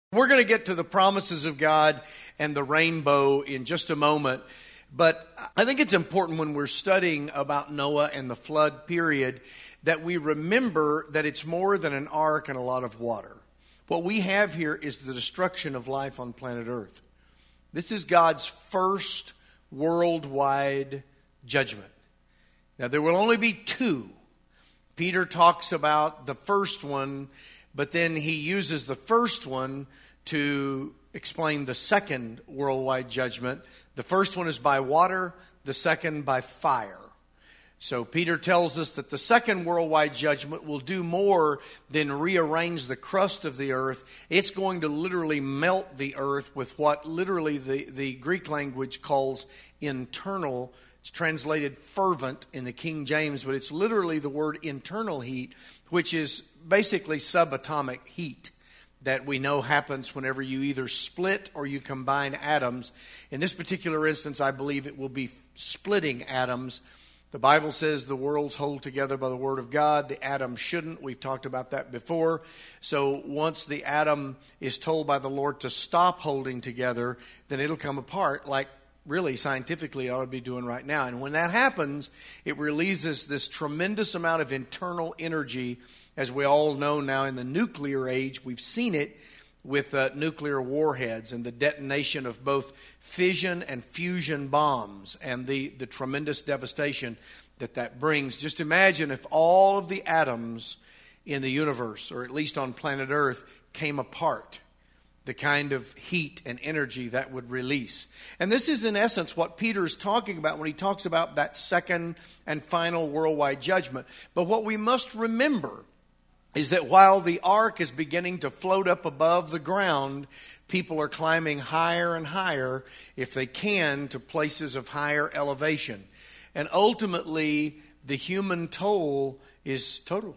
We're going to get to the promises of God and the rainbow in just a moment, but I think it's important when we're studying about Noah and the flood period that we remember that it's more than an ark and a lot of water. What we have here is the destruction of life on planet Earth. This is God's first worldwide judgment. Now, there will only be two. Peter talks about the first one, but then he uses the first one to explain the second worldwide judgment. The first one is by water, the second by fire. So Peter tells us that the second worldwide judgment will do more than rearrange the crust of the earth. It's going to literally melt the earth with what literally the Greek language calls internal. It's translated fervent in the King James, but it's literally the word internal heat, which is basically subatomic heat that we know happens whenever you either split or you combine atoms. In this particular instance, I believe it will be splitting atoms. The Bible says the worlds hold together by the Word of God. The atom shouldn't. We've talked about that before. So once the atom is told by the Lord to stop holding together, then it'll come apart like really scientifically I ought to be doing right now. And when that happens, it releases this tremendous amount of internal energy. As we all know now in the nuclear age, we've seen it with nuclear warheads and the detonation of both fission and fusion bombs and the tremendous devastation that brings. Just imagine if all of the atoms in the universe, or at least on planet Earth, came apart. The kind of heat and energy that would release. And this is in essence what Peter is talking about when he talks about that second and final worldwide judgment. But what we must remember is that while the ark is beginning to float up above the ground, people are climbing higher and higher, if they can, to places of higher elevation. And ultimately, the human toll is total,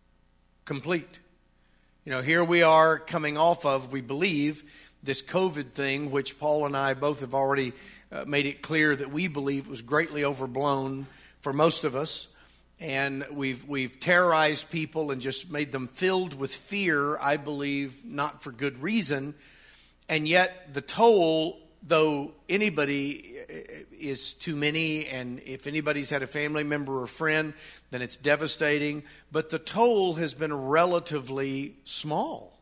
complete. You know, here we are coming off of, we believe, this COVID thing, which Paul and I both have already made it clear that we believe was greatly overblown for most of us. And we've terrorized people and just made them filled with fear, I believe, not for good reason. And yet the toll, though anybody is too many, and if anybody's had a family member or friend, then it's devastating. But the toll has been relatively small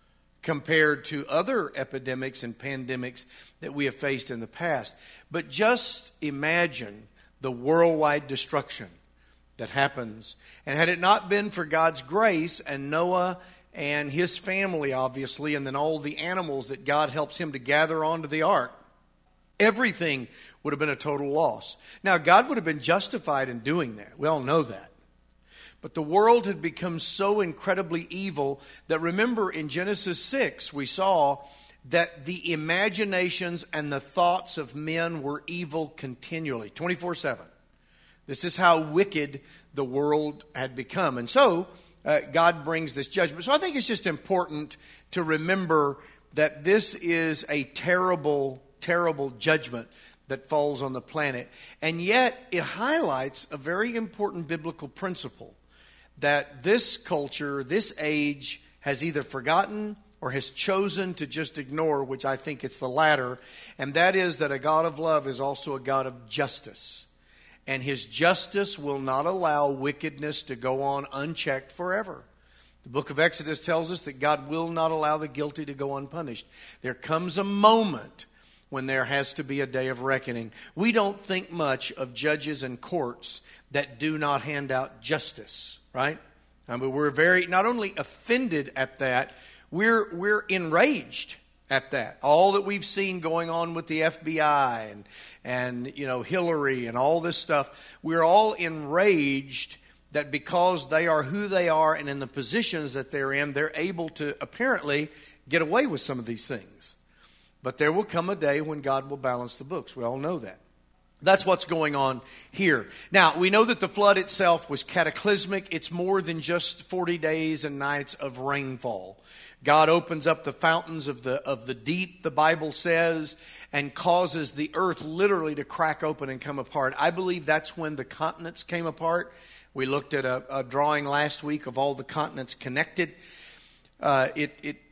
compared to other epidemics and pandemics that we have faced in the past. But just imagine the worldwide destruction that happens. And had it not been for God's grace and Noah and his family, obviously, and then all the animals that God helps him to gather onto the ark, everything would have been a total loss. Now, God would have been justified in doing that. We all know that. But the world had become so incredibly evil that, remember, in Genesis 6, we saw that the imaginations and the thoughts of men were evil continually, 24/7. This is how wicked the world had become. And so, God brings this judgment. So I think it's just important to remember that this is a terrible, terrible judgment that falls on the planet. And yet, it highlights a very important biblical principle that this culture, this age, has either forgotten or has chosen to just ignore, which I think it's the latter. And that is that a God of love is also a God of justice. And his justice will not allow wickedness to go on unchecked forever. The book of Exodus tells us that God will not allow the guilty to go unpunished. There comes a moment when there has to be a day of reckoning. We don't think much of judges and courts that do not hand out justice, right? I mean, we're very, not only offended at that, we're enraged at that. All that we've seen going on with the FBI and you know, Hillary and all this stuff, we're all enraged that because they are who they are and in the positions that they're in, they're able to apparently get away with some of these things. But there will come a day when God will balance the books. We all know that. That's what's going on here. Now, we know that the flood itself was cataclysmic. It's more than just 40 days and nights of rainfall. God opens up the fountains of the deep, the Bible says, and causes the earth literally to crack open and come apart. I believe that's when the continents came apart. We looked at a drawing last week of all the continents connected. It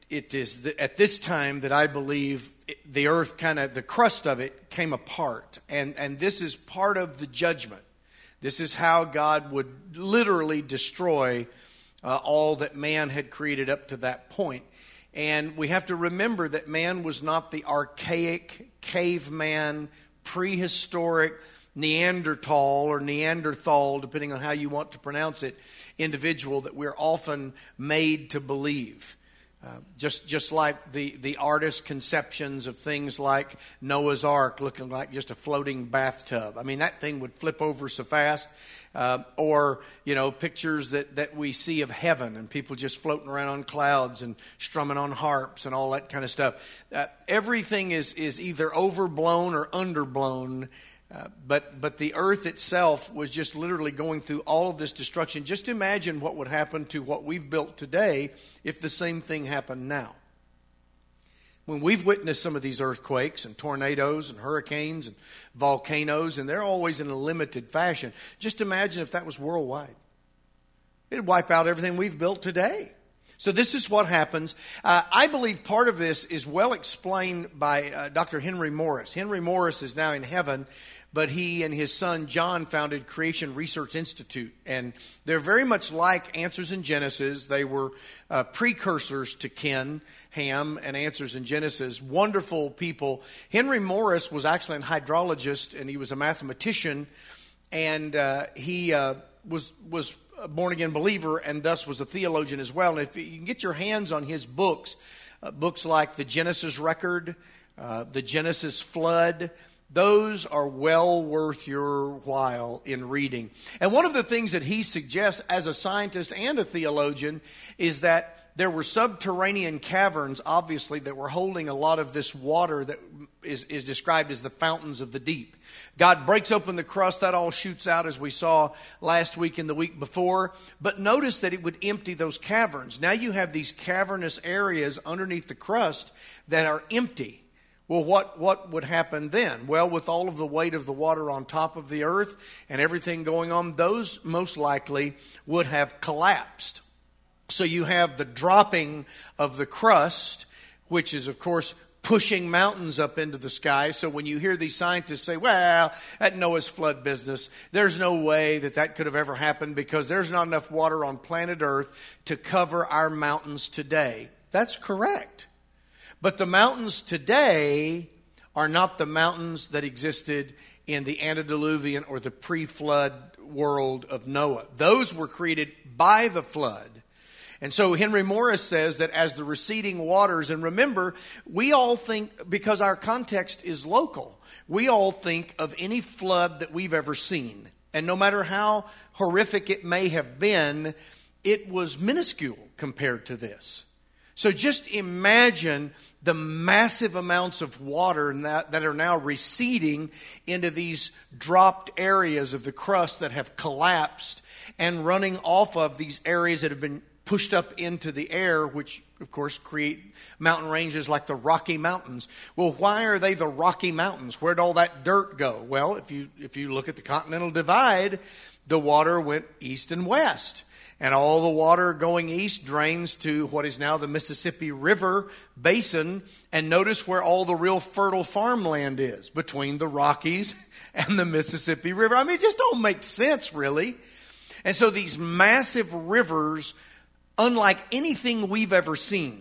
it is at this time that I believe the earth the crust of it came apart. And this is part of the judgment. This is how God would literally destroy all that man had created up to that point. And we have to remember that man was not the archaic, caveman, prehistoric, Neanderthal or Neanderthal, depending on how you want to pronounce it, individual that we're often made to believe. Just like the artist conceptions of things like Noah's Ark looking like just a floating bathtub. I mean, that thing would flip over so fast. Or, pictures that we see of heaven and people just floating around on clouds and strumming on harps and all that kind of stuff. Everything is either overblown or underblown. But the earth itself was just literally going through all of this destruction. Just imagine what would happen to what we've built today if the same thing happened now. When we've witnessed some of these earthquakes and tornadoes and hurricanes and volcanoes, and they're always in a limited fashion, just imagine if that was worldwide. It'd wipe out everything we've built today. So this is what happens. I believe part of this is well explained by Dr. Henry Morris. Henry Morris is now in heaven, but he and his son John founded Creation Research Institute. And they're very much like Answers in Genesis. They were precursors to Ken Ham and Answers in Genesis. Wonderful people. Henry Morris was actually a hydrologist, and he was a mathematician. And he was a born-again believer and thus was a theologian as well. And if you can get your hands on his books, books like The Genesis Record, The Genesis Flood, those are well worth your while in reading. And one of the things that he suggests as a scientist and a theologian is that there were subterranean caverns, obviously, that were holding a lot of this water that is described as the fountains of the deep. God breaks open the crust, that all shoots out as we saw last week and the week before. But notice that it would empty those caverns. Now you have these cavernous areas underneath the crust that are empty. Well, what would happen then? Well, with all of the weight of the water on top of the earth and everything going on, those most likely would have collapsed. So you have the dropping of the crust, which is, of course, pushing mountains up into the sky. So when you hear these scientists say, well, that Noah's flood business, there's no way that could have ever happened because there's not enough water on planet Earth to cover our mountains today. That's correct. But the mountains today are not the mountains that existed in the antediluvian or the pre-flood world of Noah. Those were created by the flood. And so Henry Morris says that as the receding waters, and remember, we all think, because our context is local, we all think of any flood that we've ever seen. And no matter how horrific it may have been, it was minuscule compared to this. So just imagine the massive amounts of water that are now receding into these dropped areas of the crust that have collapsed and running off of these areas that have been pushed up into the air, which, of course, create mountain ranges like the Rocky Mountains. Well, why are they the Rocky Mountains? Where'd all that dirt go? Well, if you look at the Continental Divide, the water went east and west. And all the water going east drains to what is now the Mississippi River Basin. And notice where all the real fertile farmland is, between the Rockies and the Mississippi River. I mean, it just don't make sense, really. And so these massive rivers, unlike anything we've ever seen,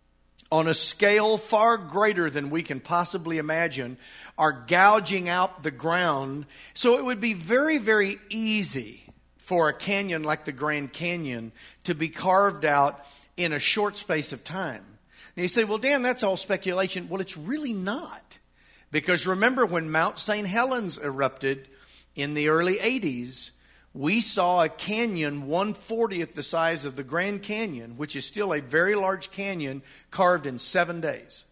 on a scale far greater than we can possibly imagine, are gouging out the ground. So it would be very, very easy for a canyon like the Grand Canyon to be carved out in a short space of time. And you say, well, Dan, that's all speculation. Well, it's really not. Because remember when Mount St. Helens erupted in the early 80s, we saw a canyon 1/40th the size of the Grand Canyon, which is still a very large canyon, carved in 7 days.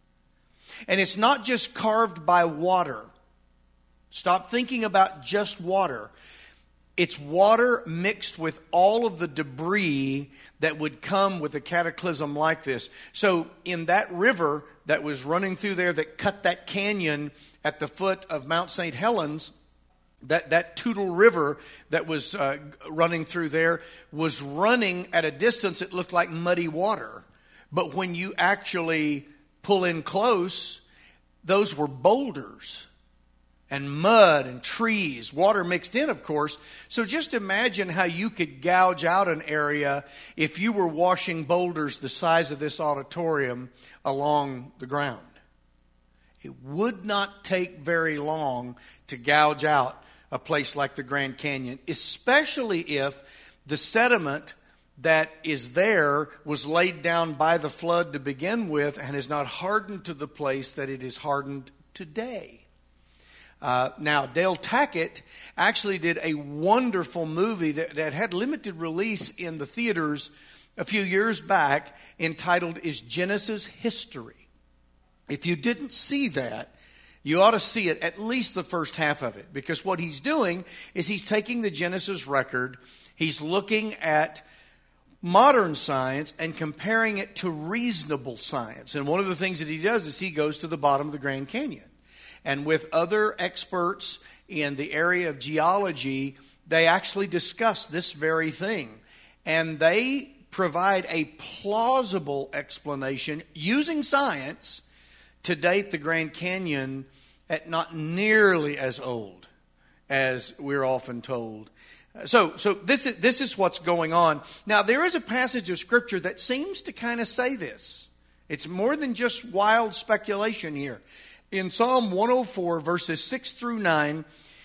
And it's not just carved by water. Stop thinking about just water. It's water mixed with all of the debris that would come with a cataclysm like this. So in that river that was running through there that cut that canyon at the foot of Mount St. Helens, that Toutle River that was running through there was running at a distance it looked like muddy water. But when you actually pull in close, those were boulders and mud and trees, water mixed in, of course. So just imagine how you could gouge out an area if you were washing boulders the size of this auditorium along the ground. It would not take very long to gouge out a place like the Grand Canyon, especially if the sediment that is there was laid down by the flood to begin with and is not hardened to the place that it is hardened today. Now, Dale Tackett actually did a wonderful movie that had limited release in the theaters a few years back entitled Is Genesis History? If you didn't see that, you ought to see it, at least the first half of it, because what he's doing is he's taking the Genesis record, he's looking at modern science and comparing it to reasonable science. And one of the things that he does is he goes to the bottom of the Grand Canyon. And with other experts in the area of geology, they actually discuss this very thing. And they provide a plausible explanation using science to date the Grand Canyon at not nearly as old as we're often told. So this is what's going on. Now, there is a passage of Scripture that seems to kind of say this. It's more than just wild speculation here. In Psalm 104, verses 6 through 9,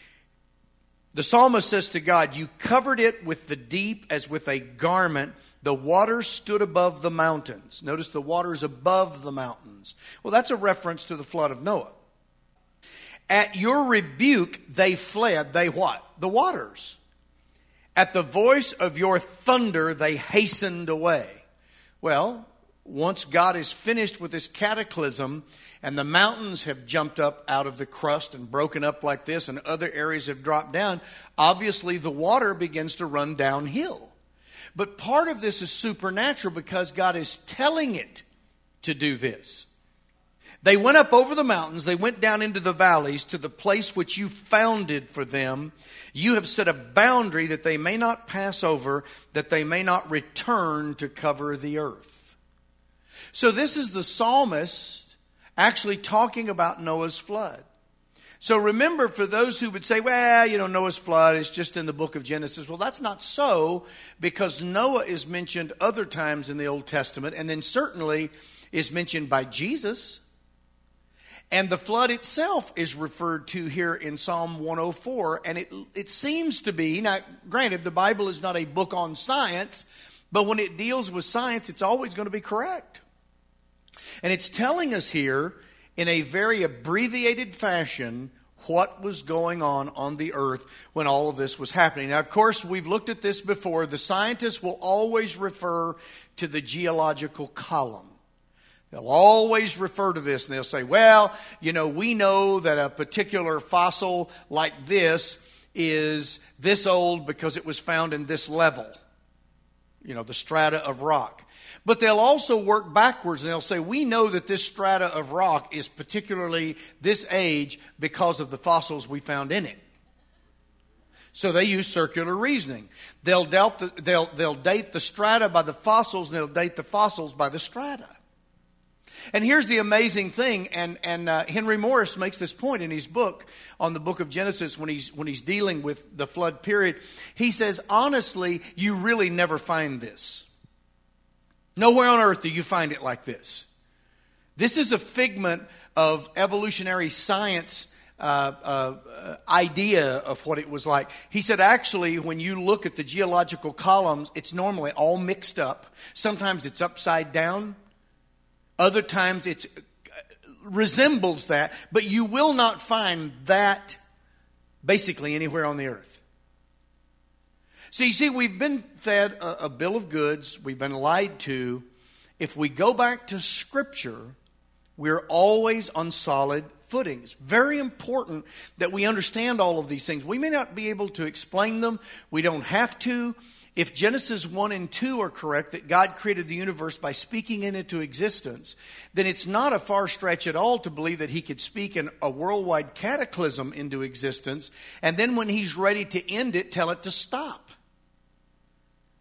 the psalmist says to God, "You covered it with the deep as with a garment. The waters stood above the mountains." Notice the waters above the mountains. Well, that's a reference to the flood of Noah. "At your rebuke they fled." They what? The waters. "At the voice of your thunder they hastened away." Well, once God is finished with this cataclysm and the mountains have jumped up out of the crust and broken up like this and other areas have dropped down, obviously the water begins to run downhill. But part of this is supernatural because God is telling it to do this. "They went up over the mountains, they went down into the valleys to the place which you founded for them. You have set a boundary that they may not pass over, that they may not return to cover the earth." So this is the psalmist actually talking about Noah's flood. So remember, for those who would say, well, Noah's flood is just in the book of Genesis. Well, that's not so, because Noah is mentioned other times in the Old Testament, and then certainly is mentioned by Jesus. And the flood itself is referred to here in Psalm 104, and it seems to be, now granted, the Bible is not a book on science, but when it deals with science, it's always going to be correct. And it's telling us here in a very abbreviated fashion what was going on the earth when all of this was happening. Now, of course, we've looked at this before. The scientists will always refer to the geological column. They'll always refer to this, and they'll say, we know that a particular fossil like this is this old because it was found in this level, the strata of rock. But they'll also work backwards, and they'll say, we know that this strata of rock is particularly this age because of the fossils we found in it. So they use circular reasoning. They'll date the strata by the fossils, and they'll date the fossils by the strata. And here's the amazing thing, and Henry Morris makes this point in his book on the book of Genesis when he's dealing with the flood period. He says, honestly, you really never find this. Nowhere on earth do you find it like this. This is a figment of evolutionary science idea of what it was like. He said, actually, when you look at the geological columns, it's normally all mixed up. Sometimes it's upside down. Other times it resembles that. But you will not find that basically anywhere on the earth. So you see, we've been fed a bill of goods. We've been lied to. If we go back to Scripture, we're always on solid footing. It's very important that we understand all of these things. We may not be able to explain them. We don't have to. If Genesis 1 and 2 are correct, that God created the universe by speaking it into existence, then it's not a far stretch at all to believe that He could speak a worldwide cataclysm into existence, and then when He's ready to end it, tell it to stop.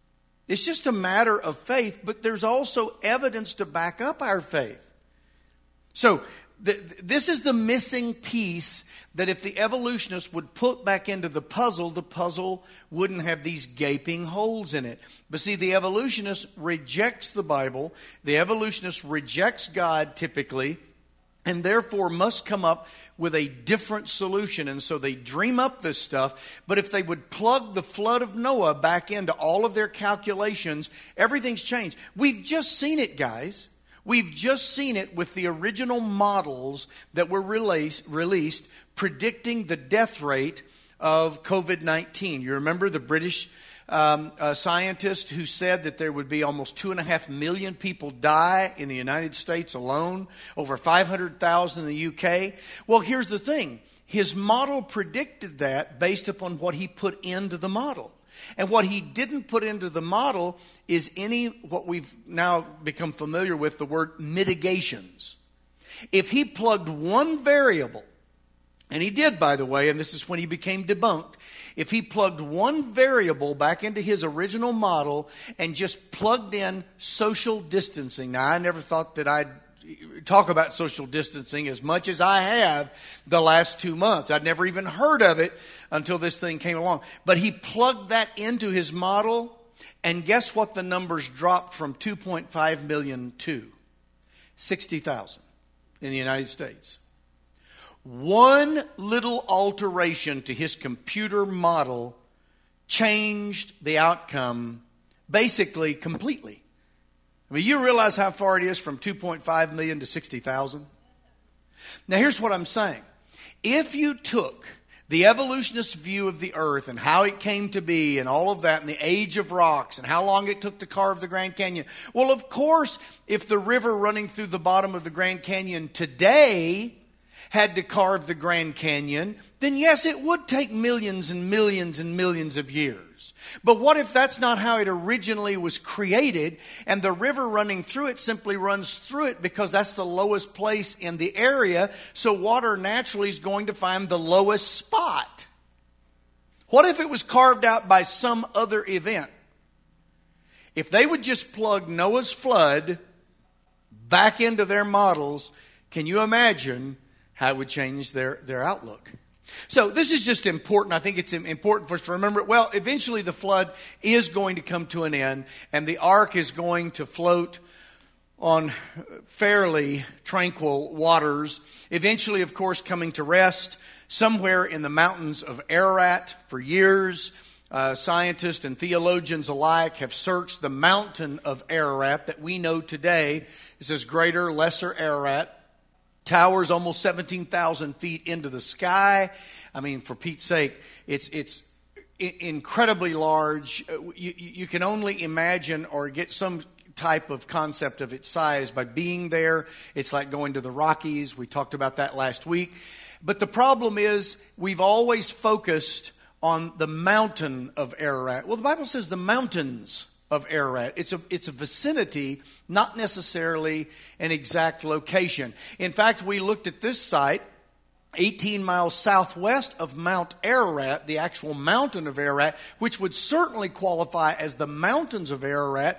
It's just a matter of faith, but there's also evidence to back up our faith. So this is the missing piece that if the evolutionists would put back into the puzzle wouldn't have these gaping holes in it. But see, the evolutionist rejects the Bible. The evolutionist rejects God typically, and therefore must come up with a different solution. And so they dream up this stuff. But if they would plug the flood of Noah back into all of their calculations, everything's changed. We've just seen it, guys. We've just seen it with the original models that were released predicting the death rate of COVID-19. You remember the British scientist who said that there would be almost 2.5 million people die in the United States alone, over 500,000 in the UK. Well, here's the thing. His model predicted that based upon what he put into the model. And what he didn't put into the model is what we've now become familiar with, the word mitigations. If he plugged one variable, and he did, by the way, and this is when he became debunked. If he plugged one variable back into his original model and just plugged in social distancing. Now, I never thought that I'd talk about social distancing as much as I have the last 2 months. I'd never even heard of it until this thing came along. But he plugged that into his model, and guess what the numbers dropped from 2.5 million to? 60,000 in the United States. One little alteration to his computer model changed the outcome basically completely. I mean, you realize how far it is from 2.5 million to 60,000? Now, here's what I'm saying. If you took the evolutionist view of the earth and how it came to be and all of that and the age of rocks and how long it took to carve the Grand Canyon, well, of course, if the river running through the bottom of the Grand Canyon today had to carve the Grand Canyon, then yes, it would take millions and millions and millions of years. But what if that's not how it originally was created, and the river running through it simply runs through it because that's the lowest place in the area, so water naturally is going to find the lowest spot? What if it was carved out by some other event? If they would just plug Noah's flood back into their models, can you imagine how it would change their outlook? So this is just important. I think it's important for us to remember it. Well, eventually the flood is going to come to an end, and the ark is going to float on fairly tranquil waters, eventually, of course, coming to rest somewhere in the mountains of Ararat. For years, scientists and theologians alike have searched the mountain of Ararat that we know today. This is Greater, Lesser Ararat. Towers almost 17,000 feet into the sky. I mean, for Pete's sake, it's incredibly large. You can only imagine or get some type of concept of its size by being there. It's like going to the Rockies. We talked about that last week. But the problem is we've always focused on the mountain of Ararat. Well, the Bible says the mountains of Ararat. It's a vicinity, not necessarily an exact location. In fact, we looked at this site 18 miles southwest of Mount Ararat, the actual mountain of Ararat, which would certainly qualify as the mountains of Ararat,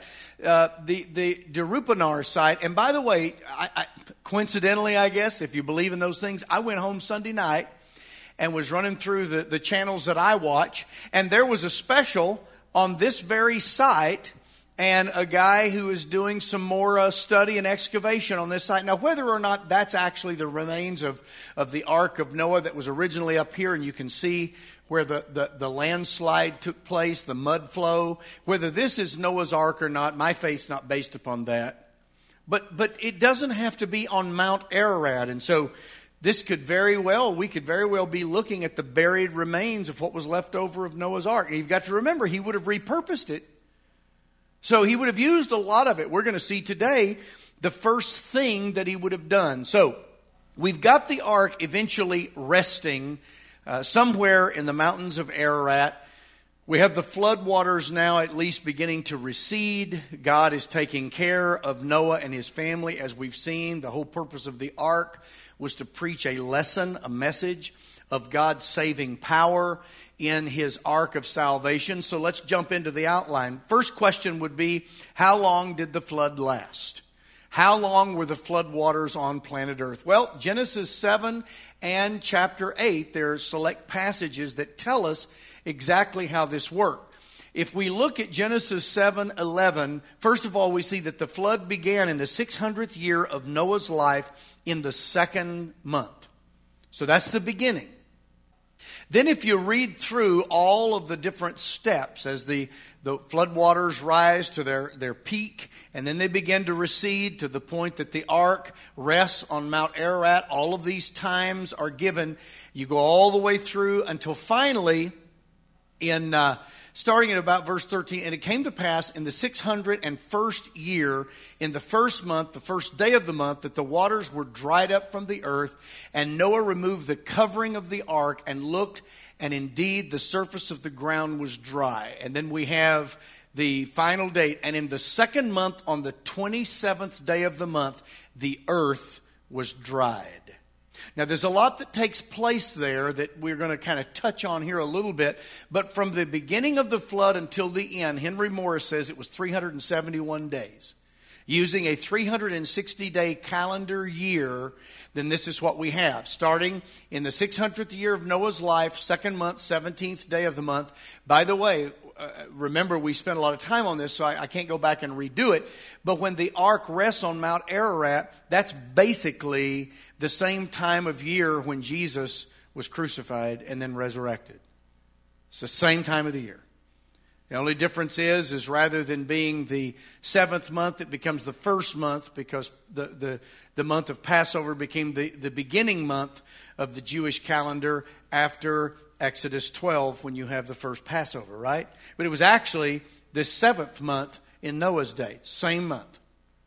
the Derupanar site. And by the way, coincidentally, I guess, if you believe in those things, I went home Sunday night and was running through the channels that I watch, and there was a special on this very site, and a guy who is doing some more study and excavation on this site. Now, whether or not that's actually the remains of the Ark of Noah that was originally up here, and you can see where the landslide took place, the mud flow, whether this is Noah's Ark or not, my faith's not based upon that. But it doesn't have to be on Mount Ararat, and so we could very well be looking at the buried remains of what was left over of Noah's Ark. And you've got to remember, he would have repurposed it. So he would have used a lot of it. We're going to see today the first thing that he would have done. So we've got the ark eventually resting somewhere in the mountains of Ararat. We have the flood waters now at least beginning to recede. God is taking care of Noah and his family. As we've seen, the whole purpose of the ark was to preach a lesson, a message of God's saving power in his ark of salvation. So let's jump into the outline. First question would be, how long did the flood last? How long were the flood waters on planet Earth? Well, Genesis 7 and chapter 8, there are select passages that tell us exactly how this worked. If we look at Genesis 7:11, first of all, we see that the flood began in the 600th year of Noah's life in the second month. So that's the beginning. Then if you read through all of the different steps as the floodwaters rise to their peak, and then they begin to recede to the point that the ark rests on Mount Ararat, all of these times are given. You go all the way through until finally, starting at about verse 13, and it came to pass in the 601st year, in the first month, the first day of the month, that the waters were dried up from the earth, and Noah removed the covering of the ark and looked, and indeed the surface of the ground was dry. And then we have the final date, and in the second month, on the 27th day of the month, the earth was dried. Now, there's a lot that takes place there that we're going to kind of touch on here a little bit. But from the beginning of the flood until the end, Henry Morris says it was 371 days. Using a 360-day calendar year, then this is what we have. Starting in the 600th year of Noah's life, second month, 17th day of the month. By the way, remember, we spent a lot of time on this, so I can't go back and redo it. But when the ark rests on Mount Ararat, that's basically the same time of year when Jesus was crucified and then resurrected. It's the same time of the year. The only difference is rather than being the seventh month, it becomes the first month, because the month of Passover became the beginning month of the Jewish calendar after Exodus 12, when you have the first Passover, right? But it was actually the seventh month in Noah's day, same month.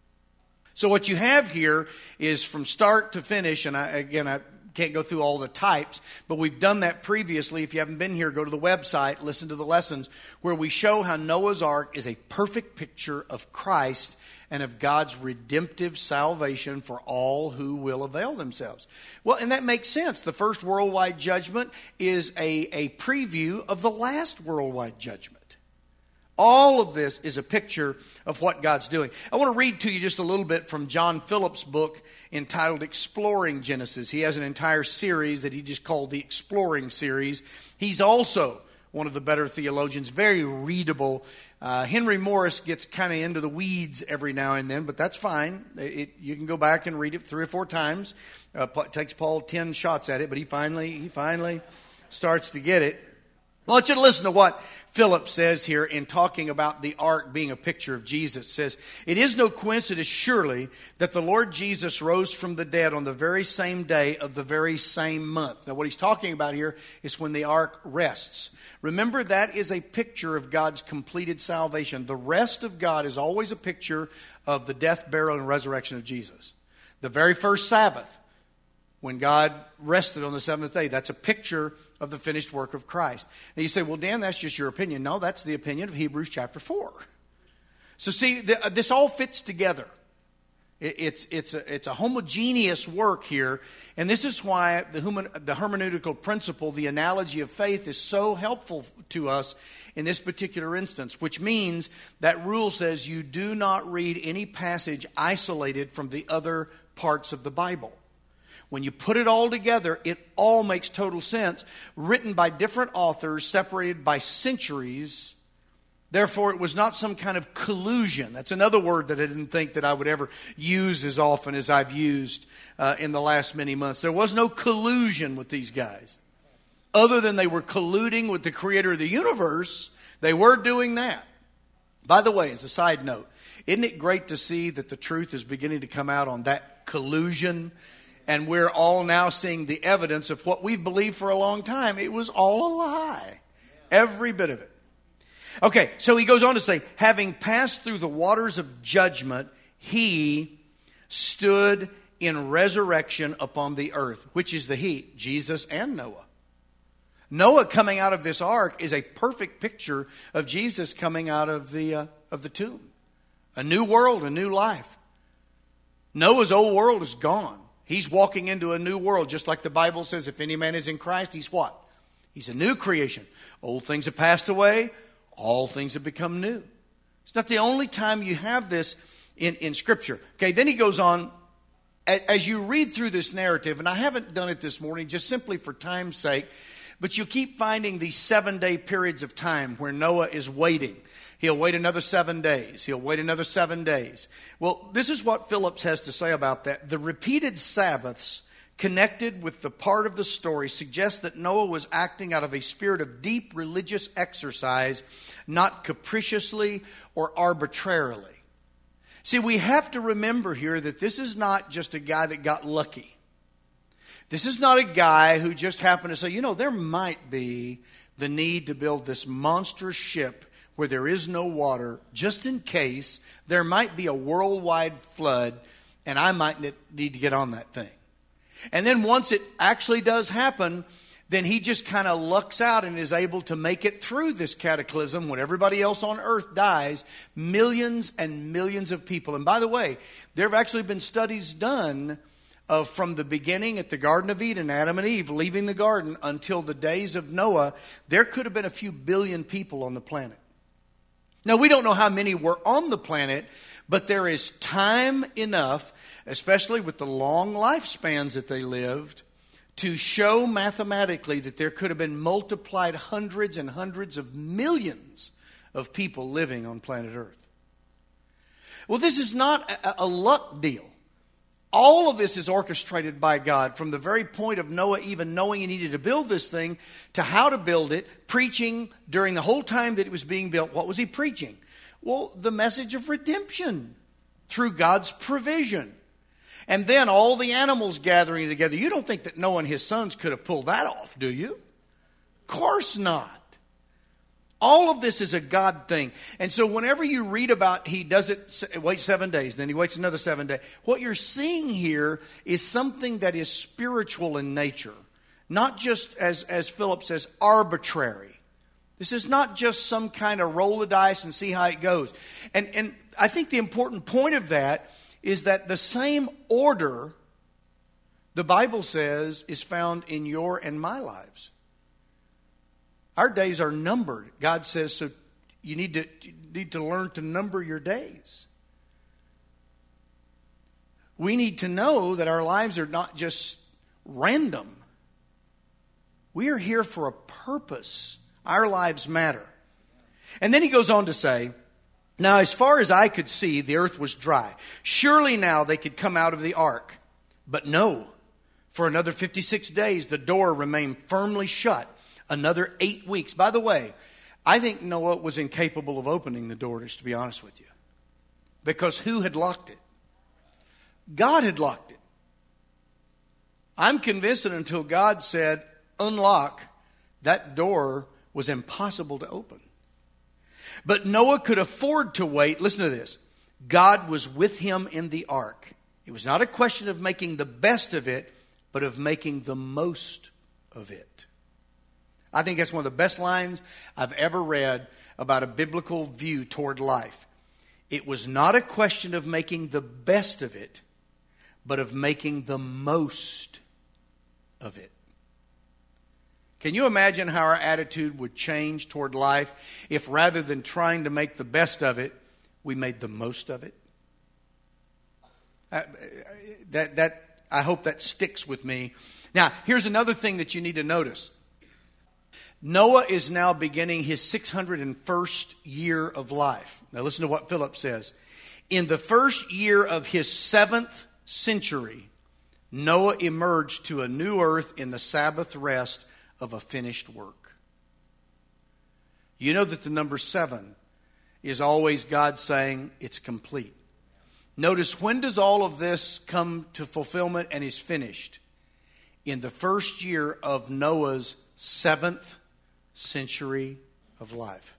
So what you have here is from start to finish, and I can't go through all the types, but we've done that previously. If you haven't been here, go to the website, listen to the lessons, where we show how Noah's Ark is a perfect picture of Christ and of God's redemptive salvation for all who will avail themselves. Well, and that makes sense. The first worldwide judgment is a preview of the last worldwide judgment. All of this is a picture of what God's doing. I want to read to you just a little bit from John Phillips' book entitled Exploring Genesis. He has an entire series that he just called the Exploring Series. He's also one of the better theologians, very readable. Henry Morris gets kind of into the weeds every now and then, but that's fine. You can go back and read it 3 or 4 times. It takes Paul 10 shots at it, but he finally starts to get it. I want you to listen to what Philip says here in talking about the ark being a picture of Jesus. It says, "It is no coincidence, surely, that the Lord Jesus rose from the dead on the very same day of the very same month." Now, what he's talking about here is when the ark rests. Remember, that is a picture of God's completed salvation. The rest of God is always a picture of the death, burial, and resurrection of Jesus. The very first Sabbath, when God rested on the seventh day, that's a picture of the finished work of Christ. Now you say, well, Dan, that's just your opinion. No, that's the opinion of Hebrews chapter 4. So see, this all fits together. It's a homogeneous work here. And this is why the hermeneutical principle, the analogy of faith, is so helpful to us in this particular instance, which means that rule says you do not read any passage isolated from the other parts of the Bible. When you put it all together, it all makes total sense. Written by different authors, separated by centuries. Therefore, it was not some kind of collusion. That's another word that I didn't think that I would ever use as often as I've used in the last many months. There was no collusion with these guys. Other than they were colluding with the creator of the universe, they were doing that. By the way, as a side note, isn't it great to see that the truth is beginning to come out on that collusion? And we're all now seeing the evidence of what we've believed for a long time. It was all a lie. Every bit of it. Okay, so he goes on to say, having passed through the waters of judgment, he stood in resurrection upon the earth. Which is the he? Jesus and Noah. Noah coming out of this ark is a perfect picture of Jesus coming out of the tomb. A new world, a new life. Noah's old world is gone. He's walking into a new world, just like the Bible says, if any man is in Christ, he's what? He's a new creation. Old things have passed away. All things have become new. It's not the only time you have this in Scripture. Okay, then he goes on. As you read through this narrative, and I haven't done it this morning just simply for time's sake, but you keep finding these 7-day periods of time where Noah is waiting. He'll wait another 7 days. He'll wait another 7 days. Well, this is what Phillips has to say about that. The repeated Sabbaths connected with the part of the story suggests that Noah was acting out of a spirit of deep religious exercise, not capriciously or arbitrarily. See, we have to remember here that this is not just a guy that got lucky. This is not a guy who just happened to say, you know, there might be the need to build this monstrous ship where there is no water, just in case there might be a worldwide flood and I might need to get on that thing. And then once it actually does happen, then he just kind of lucks out and is able to make it through this cataclysm when everybody else on earth dies, millions and millions of people. And by the way, there have actually been studies done from the beginning at the Garden of Eden, Adam and Eve leaving the garden, until the days of Noah. There could have been a few billion people on the planet. Now, we don't know how many were on the planet, but there is time enough, especially with the long lifespans that they lived, to show mathematically that there could have been multiplied hundreds and hundreds of millions of people living on planet Earth. Well, this is not a luck deal. All of this is orchestrated by God, from the very point of Noah even knowing he needed to build this thing to how to build it, preaching during the whole time that it was being built. What was he preaching? Well, the message of redemption through God's provision. And then all the animals gathering together. You don't think that Noah and his sons could have pulled that off, do you? Of course not. All of this is a God thing. And so whenever you read about he does it, waits 7 days, then he waits another 7 days. What you're seeing here is something that is spiritual in nature. Not just, as Philip says, arbitrary. This is not just some kind of roll the dice and see how it goes. And I think the important point of that is that the same order, the Bible says, is found in your and my lives. Our days are numbered. God says, so you need to learn to number your days. We need to know that our lives are not just random. We are here for a purpose. Our lives matter. And then he goes on to say, now as far as I could see, the earth was dry. Surely now they could come out of the ark. But no, for another 56 days the door remained firmly shut. Another 8 weeks. By the way, I think Noah was incapable of opening the door, just to be honest with you. Because who had locked it? God had locked it. I'm convinced that until God said, unlock, that door was impossible to open. But Noah could afford to wait. Listen to this. God was with him in the ark. It was not a question of making the best of it, but of making the most of it. I think that's one of the best lines I've ever read about a biblical view toward life. It was not a question of making the best of it, but of making the most of it. Can you imagine how our attitude would change toward life if rather than trying to make the best of it, we made the most of it? I hope that sticks with me. Now, here's another thing that you need to notice. Noah is now beginning his 601st year of life. Now listen to what Philip says. In the first year of his 7th century, Noah emerged to a new earth in the Sabbath rest of a finished work. You know that the number 7 is always God saying it's complete. Notice, when does all of this come to fulfillment and is finished? In the first year of Noah's 7th century of life.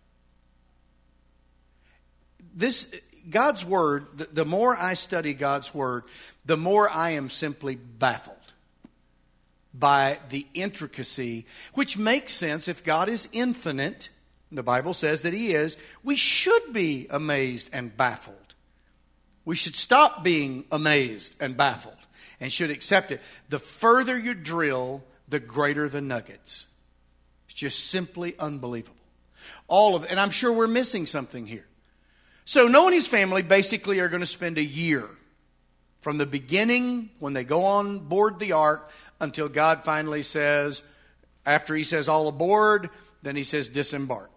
This, God's Word, the more I study God's Word, the more I am simply baffled. by the intricacy, which makes sense. If God is infinite, the Bible says that He is, we should be amazed and baffled. We should stop being amazed and baffled and should accept it. The further you drill, the greater the nuggets. It's just simply unbelievable. All of it, and I'm sure we're missing something here. So Noah and his family basically are going to spend a year from the beginning when they go on board the ark until God finally says, after He says all aboard, then He says disembark.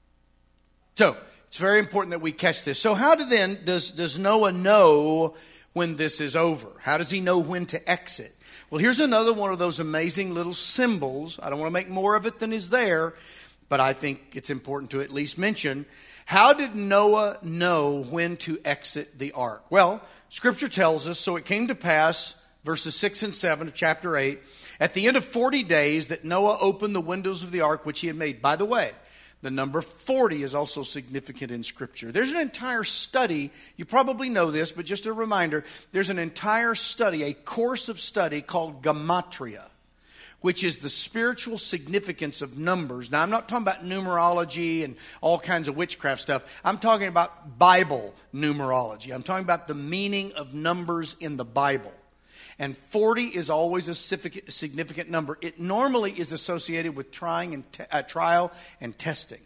So it's very important that we catch this. So how does Noah know when this is over? How does he know when to exit? Well, here's another one of those amazing little symbols. I don't want to make more of it than is there, but I think it's important to at least mention. How did Noah know when to exit the ark? Well, Scripture tells us, so it came to pass, verses 6 and 7 of chapter 8, at the end of 40 days that Noah opened the windows of the ark which he had made. By the way, the number 40 is also significant in Scripture. There's an entire study, you probably know this, but just a reminder, there's an entire study, a course of study called Gematria, which is the spiritual significance of numbers. Now, I'm not talking about numerology and all kinds of witchcraft stuff. I'm talking about Bible numerology. I'm talking about the meaning of numbers in the Bible. And 40 is always a significant number. It normally is associated with trial and testing.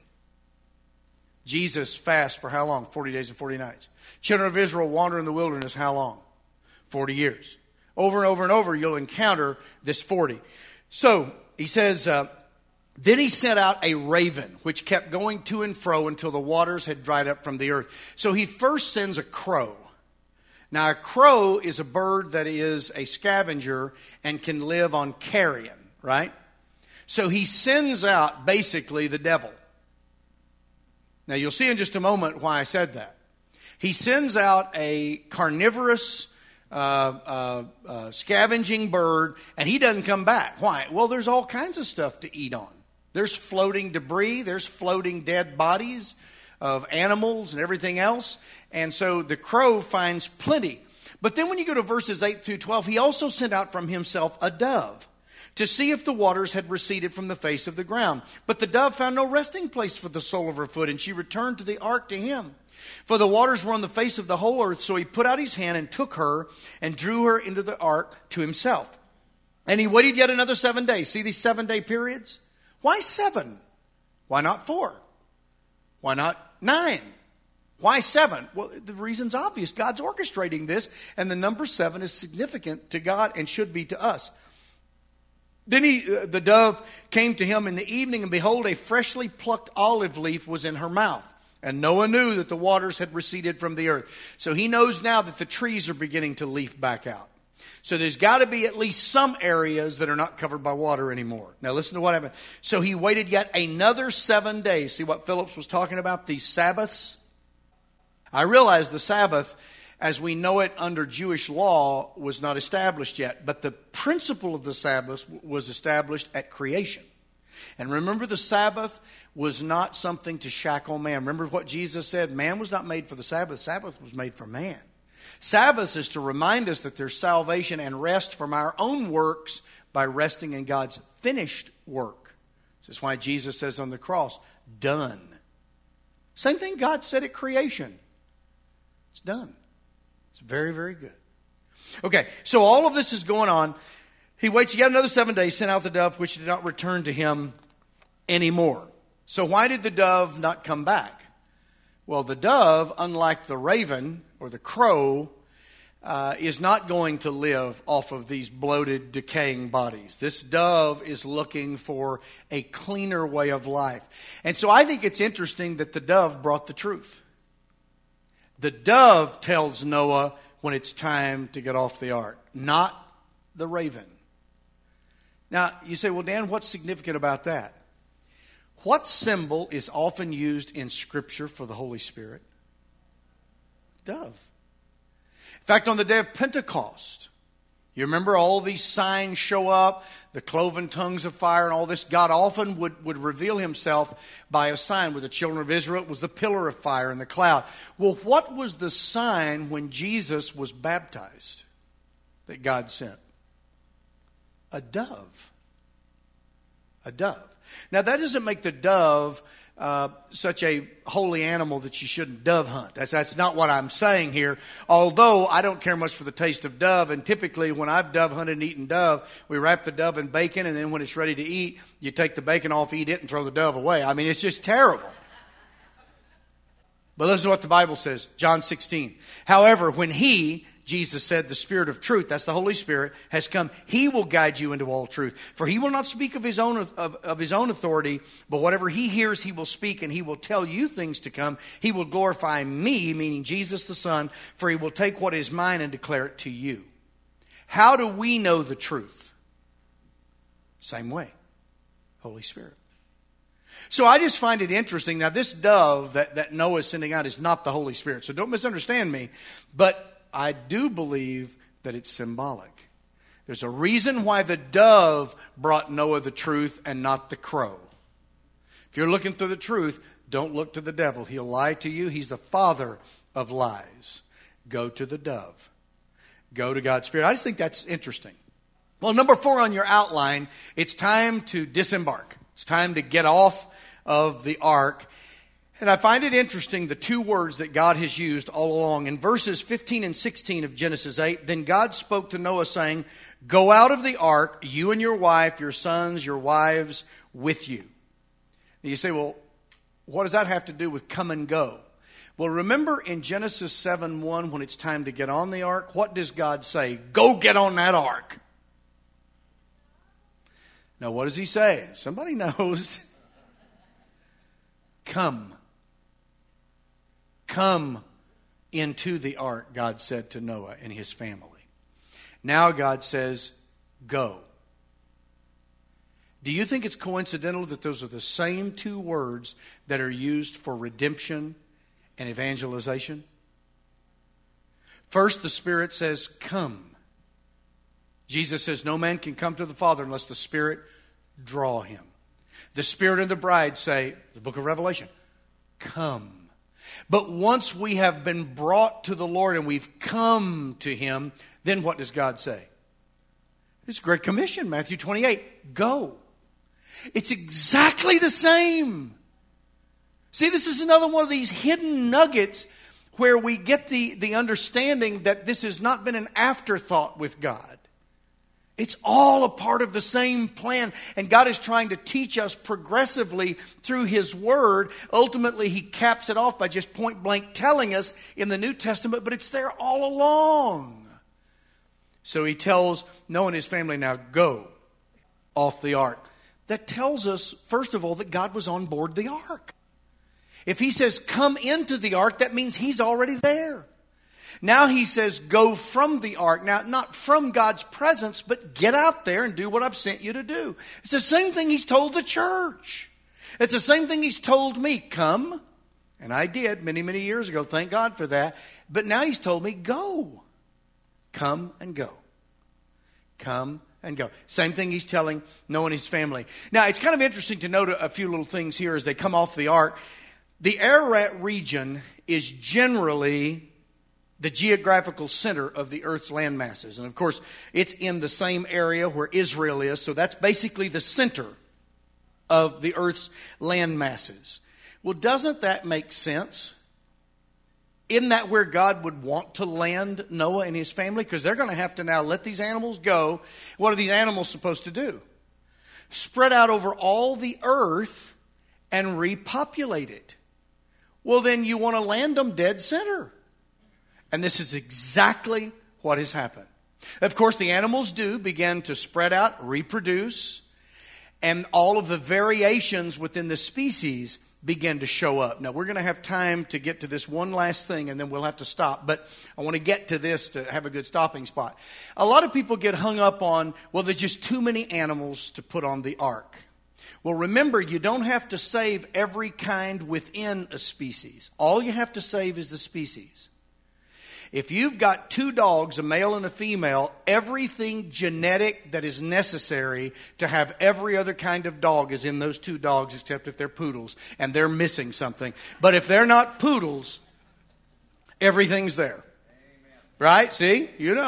Jesus fasted for how long? 40 days and 40 nights. Children of Israel wander in the wilderness how long? 40 years. Over and over and over you'll encounter this 40. So he says, then he sent out a raven, which kept going to and fro until the waters had dried up from the earth. So he first sends a crow. Now, a crow is a bird that is a scavenger and can live on carrion, right? So he sends out basically the devil. Now, you'll see in just a moment why I said that. He sends out a carnivorous scavenging bird, and he doesn't come back. Why? Well, there's all kinds of stuff to eat on. There's floating debris. There's floating dead bodies of animals and everything else. And so the crow finds plenty. But then when you go to verses 8 through 12, he also sent out from himself a dove to see if the waters had receded from the face of the ground. But the dove found no resting place for the sole of her foot, and she returned to the ark to him. For the waters were on the face of the whole earth, so he put out his hand and took her and drew her into the ark to himself. And he waited yet another 7 days. See these 7-day periods? Why 7? Why not 4? Why not 9? Why 7? Well, the reason's obvious. God's orchestrating this, and the number 7 is significant to God and should be to us. Then the dove came to him in the evening, and behold, a freshly plucked olive leaf was in her mouth. And Noah knew that the waters had receded from the earth. So he knows now that the trees are beginning to leaf back out. So there's got to be at least some areas that are not covered by water anymore. Now listen to what happened. So he waited yet another 7 days. See what Phillips was talking about? These Sabbaths. I realize the Sabbath, as we know it under Jewish law, was not established yet. But the principle of the Sabbath was established at creation. And remember, the Sabbath was not something to shackle man. Remember what Jesus said? Man was not made for the Sabbath. Sabbath was made for man. Sabbath is to remind us that there's salvation and rest from our own works by resting in God's finished work. This is why Jesus says on the cross, done. Same thing God said at creation. It's done. It's very, very good. Okay, so all of this is going on. He waits yet another 7 days, sent out the dove, which did not return to him anymore. So why did the dove not come back? Well, the dove, unlike the raven or the crow, is not going to live off of these bloated, decaying bodies. This dove is looking for a cleaner way of life. And so I think it's interesting that the dove brought the truth. The dove tells Noah when it's time to get off the ark, not the raven. Now, you say, well, Dan, what's significant about that? What symbol is often used in Scripture for the Holy Spirit? Dove. In fact, on the day of Pentecost, you remember all these signs show up, the cloven tongues of fire and all this. God often would reveal himself by a sign. With the children of Israel, it was the pillar of fire and the cloud. Well, what was the sign when Jesus was baptized that God sent? A dove. A dove. Now, that doesn't make the dove such a holy animal that you shouldn't dove hunt. That's not what I'm saying here. Although I don't care much for the taste of dove, and typically when I've dove hunted and eaten dove, we wrap the dove in bacon, and then when it's ready to eat, you take the bacon off, eat it, and throw the dove away. I mean, it's just terrible. But listen to what the Bible says, John 16. However, when He, Jesus said, the Spirit of truth, that's the Holy Spirit, has come, He will guide you into all truth. For He will not speak of His own authority, but whatever He hears, He will speak, and He will tell you things to come. He will glorify Me, meaning Jesus the Son, for He will take what is mine and declare it to you. How do we know the truth? Same way. Holy Spirit. So I just find it interesting. Now, this dove that Noah is sending out is not the Holy Spirit, so don't misunderstand me. But I do believe that it's symbolic. There's a reason why the dove brought Noah the truth and not the crow. If you're looking for the truth, don't look to the devil. He'll lie to you. He's the father of lies. Go to the dove. Go to God's Spirit. I just think that's interesting. Well, number 4 on your outline, it's time to disembark. It's time to get off of the ark. And I find it interesting, the 2 words that God has used all along. In verses 15 and 16 of Genesis 8, then God spoke to Noah saying, go out of the ark, you and your wife, your sons, your wives with you. And you say, well, what does that have to do with come and go? Well, remember in Genesis 7:1, when it's time to get on the ark, what does God say? Go get on that ark. Now, what does He say? Somebody knows. Come. Come into the ark, God said to Noah and his family. Now God says, go. Do you think it's coincidental that those are the same 2 words that are used for redemption and evangelization? First, the Spirit says, come. Jesus says, no man can come to the Father unless the Spirit draw him. The Spirit and the bride say, the book of Revelation, come. But once we have been brought to the Lord and we've come to Him, then what does God say? It's a great commission, Matthew 28. Go. It's exactly the same. See, this is another one of these hidden nuggets where we get the understanding that this has not been an afterthought with God. It's all a part of the same plan. And God is trying to teach us progressively through His Word. Ultimately, He caps it off by just point blank telling us in the New Testament, but it's there all along. So He tells Noah and his family, now go off the ark. That tells us, first of all, that God was on board the ark. If He says come into the ark, that means He's already there. Now He says, go from the ark. Now, not from God's presence, but get out there and do what I've sent you to do. It's the same thing He's told the church. It's the same thing He's told me, come. And I did many, many years ago. Thank God for that. But now He's told me, go. Come and go. Come and go. Same thing He's telling Noah and his family. Now, it's kind of interesting to note a few little things here as they come off the ark. The Ararat region is generally the geographical center of the earth's land masses. And of course, it's in the same area where Israel is, so that's basically the center of the earth's land masses. Well, doesn't that make sense? Isn't that where God would want to land Noah and his family? Because they're going to have to now let these animals go. What are these animals supposed to do? Spread out over all the earth and repopulate it. Well, then you want to land them dead center. And this is exactly what has happened. Of course, the animals do begin to spread out, reproduce, and all of the variations within the species begin to show up. Now, we're going to have time to get to this one last thing, and then we'll have to stop. But I want to get to this to have a good stopping spot. A lot of people get hung up on, well, there's just too many animals to put on the ark. Well, remember, you don't have to save every kind within a species. All you have to save is the species. If you've got 2 dogs, a male and a female, everything genetic that is necessary to have every other kind of dog is in those 2 dogs, except if they're poodles, and they're missing something. But if they're not poodles, everything's there. Amen. Right? See? You know.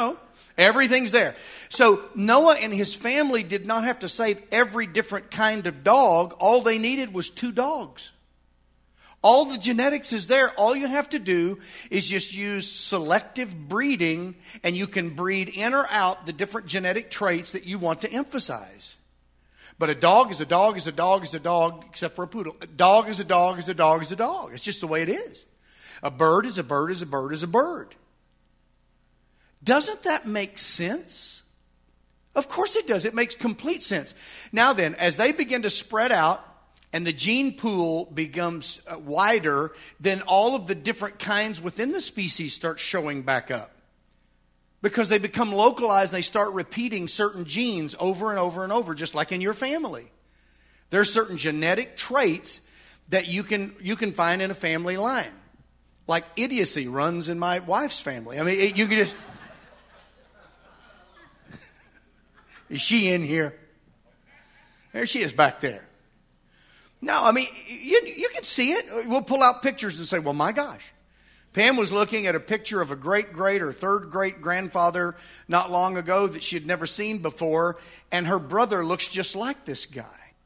Everything's there. So Noah and his family did not have to save every different kind of dog. All they needed was 2 dogs. All the genetics is there. All you have to do is just use selective breeding, and you can breed in or out the different genetic traits that you want to emphasize. But a dog is a dog is a dog is a dog, except for a poodle. A dog is a dog is a dog is a dog. It's just the way it is. A bird is a bird is a bird is a bird. Doesn't that make sense? Of course it does. It makes complete sense. Now then, as they begin to spread out and the gene pool becomes wider, then all of the different kinds within the species start showing back up. Because they become localized and they start repeating certain genes over and over and over, just like in your family. There are certain genetic traits that you can find in a family line. Like idiocy runs in my wife's family. I mean, you can just... Is she in here? There she is back there. No, I mean, you can see it. We'll pull out pictures and say, well, my gosh. Pam was looking at a picture of a great-great or third-great-grandfather not long ago that she had never seen before, and her brother looks just like this guy.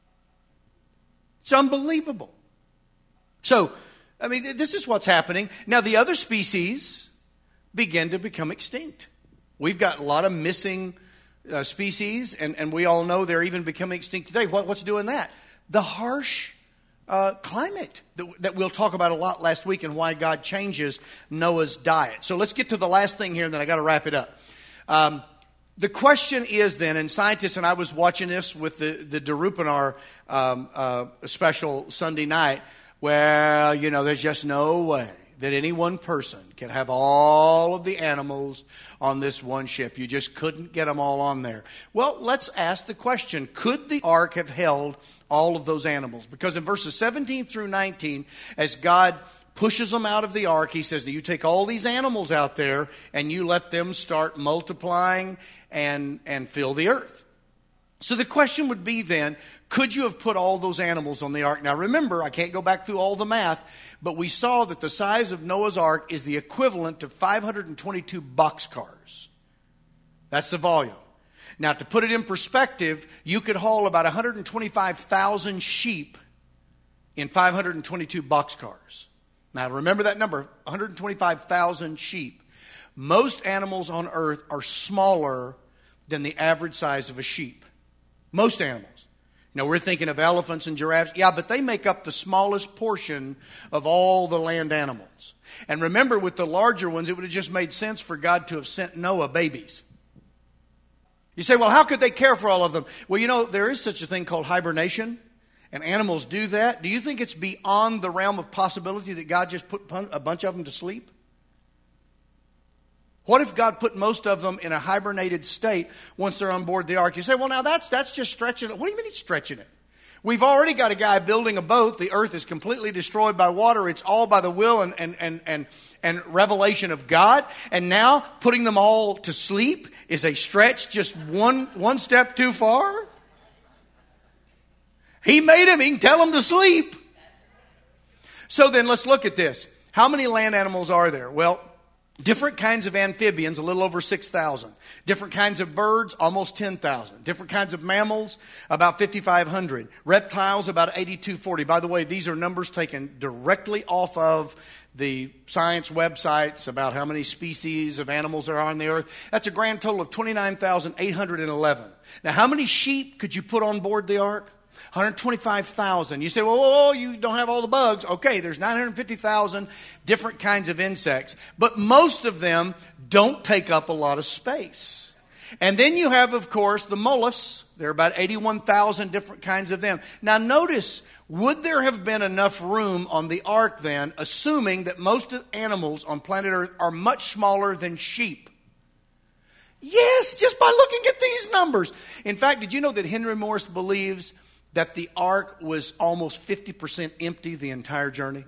It's unbelievable. So, I mean, this is what's happening. Now, the other species begin to become extinct. We've got a lot of missing species, and we all know they're even becoming extinct today. What's doing that? The harsh climate that we'll talk about a lot last week, and why God changes Noah's diet. So let's get to the last thing here, and then I got to wrap it up. The question is then, and scientists, and I was watching this with the Darupanar special Sunday night, well, you know, there's just no way that any one person can have all of the animals on this one ship. You just couldn't get them all on there. Well, let's ask the question, could the ark have held all of those animals? Because in verses 17 through 19, as God pushes them out of the ark, he says, now you take all these animals out there and you let them start multiplying and fill the earth. So the question would be then, could you have put all those animals on the ark? Now remember, I can't go back through all the math, but we saw that the size of Noah's ark is the equivalent to 522 boxcars. That's the volume. Now to put it in perspective, you could haul about 125,000 sheep in 522 boxcars. Now remember that number, 125,000 sheep. Most animals on earth are smaller than the average size of a sheep. Most animals. Now, we're thinking of elephants and giraffes. Yeah, but they make up the smallest portion of all the land animals. And remember, with the larger ones, it would have just made sense for God to have sent Noah babies. You say, well, how could they care for all of them? Well, you know, there is such a thing called hibernation, and animals do that. Do you think it's beyond the realm of possibility that God just put a bunch of them to sleep? What if God put most of them in a hibernated state once they're on board the ark? You say, well, now that's just stretching it. What do you mean he's stretching it? We've already got a guy building a boat. The earth is completely destroyed by water. It's all by the will and revelation of God. And now putting them all to sleep is a stretch just one step too far. He made them. He can tell them to sleep. So then let's look at this. How many land animals are there? Well, different kinds of amphibians, a little over 6,000. Different kinds of birds, almost 10,000. Different kinds of mammals, about 5,500. Reptiles, about 8,240. By the way, these are numbers taken directly off of the science websites about how many species of animals there are on the earth. That's a grand total of 29,811. Now, how many sheep could you put on board the ark? 125,000. You say, well, you don't have all the bugs. Okay, there's 950,000 different kinds of insects. But most of them don't take up a lot of space. And then you have, of course, the mollusks. There are about 81,000 different kinds of them. Now notice, would there have been enough room on the ark then, assuming that most animals on planet Earth are much smaller than sheep? Yes, just by looking at these numbers. In fact, did you know that Henry Morris believes that the ark was almost 50% empty the entire journey?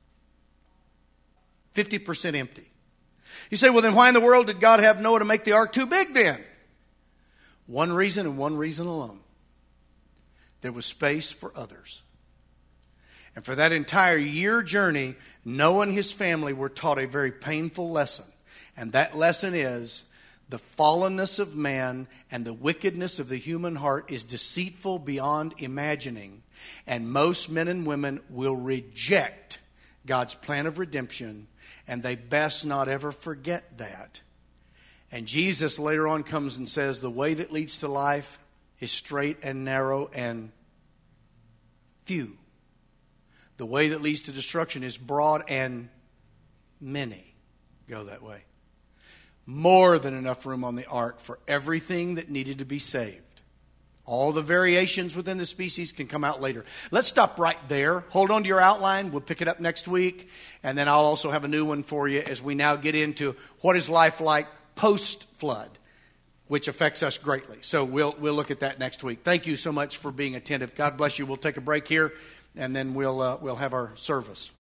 50% empty. You say, well, then why in the world did God have Noah to make the ark too big then? One reason and one reason alone. There was space for others. And for that entire year journey, Noah and his family were taught a very painful lesson. And that lesson is The fallenness of man and the wickedness of the human heart is deceitful beyond imagining. And most men and women will reject God's plan of redemption, and they best not ever forget that. And Jesus later on comes and says, the way that leads to life is straight and narrow and few. The way that leads to destruction is broad and many go that way. More than enough room on the ark for everything that needed to be saved. All the variations within the species can come out later. Let's stop right there. Hold on to your outline. We'll pick it up next week. And then I'll also have a new one for you as we now get into what is life like post-flood, which affects us greatly. So we'll look at that next week. Thank you so much for being attentive. God bless you. We'll take a break here, and then we'll have our service.